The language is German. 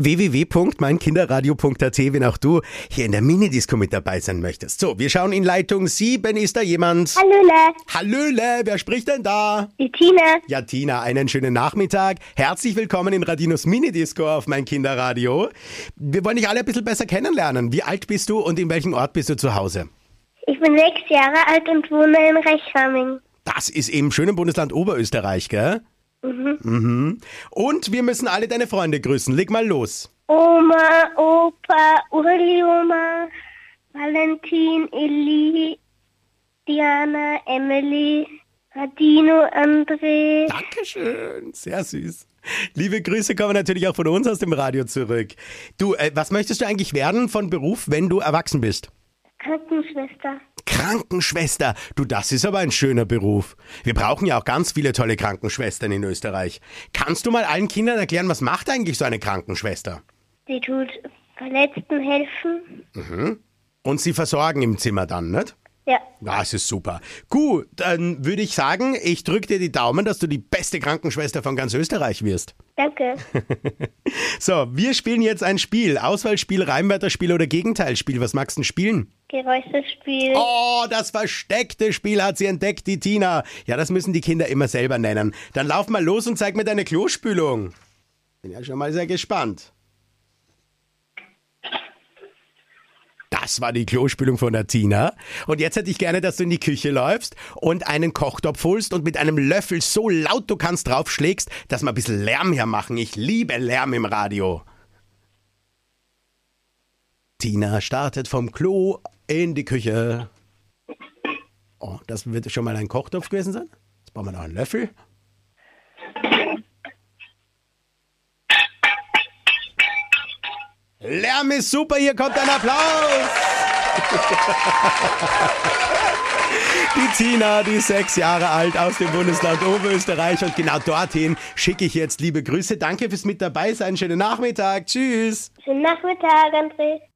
www.meinkinderradio.at, wenn auch du hier in der Minidisco mit dabei sein möchtest. So, wir schauen in Leitung 7. Ist da jemand? Hallöle. Hallöle, wer spricht denn da? Die Tina. Ja, Tina, einen schönen Nachmittag. Herzlich willkommen in Radinos Minidisco auf mein Kinderradio. Wir wollen dich alle ein bisschen besser kennenlernen. Wie alt bist du und in welchem Ort bist du zu Hause? Ich bin 6 Jahre alt und wohne in Rechraming. Das ist im schönen Bundesland Oberösterreich, gell? Mhm. Und wir müssen alle deine Freunde grüßen. Leg mal los. Oma, Opa, Uli, Oma, Valentin, Eli, Diana, Emily, Radino, André. Dankeschön, sehr süß. Liebe Grüße kommen natürlich auch von uns aus dem Radio zurück. Du, was möchtest du eigentlich werden von Beruf, wenn du erwachsen bist? Krankenschwester. Krankenschwester. Du, das ist aber ein schöner Beruf. Wir brauchen ja auch ganz viele tolle Krankenschwestern in Österreich. Kannst du mal allen Kindern erklären, was macht eigentlich so eine Krankenschwester? Sie tut Verletzten helfen. Und sie versorgen im Zimmer dann, nicht? Ja. Das ist super. Gut, dann würde ich sagen, ich drücke dir die Daumen, dass du die beste Krankenschwester von ganz Österreich wirst. Danke. So, wir spielen jetzt ein Spiel. Auswahlspiel, Reimwörterspiel oder Gegenteilspiel. Was magst du denn spielen? Geräuschespiel. Oh, das versteckte Spiel hat sie entdeckt, die Tina. Ja, das müssen die Kinder immer selber nennen. Dann lauf mal los und zeig mir deine Klospülung. Bin ja schon mal sehr gespannt. Das war die Klospülung von der Tina. Und jetzt hätte ich gerne, dass du in die Küche läufst und einen Kochtopf holst und mit einem Löffel so laut du kannst draufschlägst, dass wir ein bisschen Lärm hier machen. Ich liebe Lärm im Radio. Tina startet vom Klo in die Küche. Oh, das wird schon mal ein Kochtopf gewesen sein. Jetzt brauchen wir noch einen Löffel. Lärm ist super, hier kommt ein Applaus. Die Tina, die ist 6 Jahre alt aus dem Bundesland Oberösterreich und genau dorthin schicke ich jetzt liebe Grüße. Danke fürs mit dabei sein. Schönen Nachmittag. Tschüss. Schönen Nachmittag, André.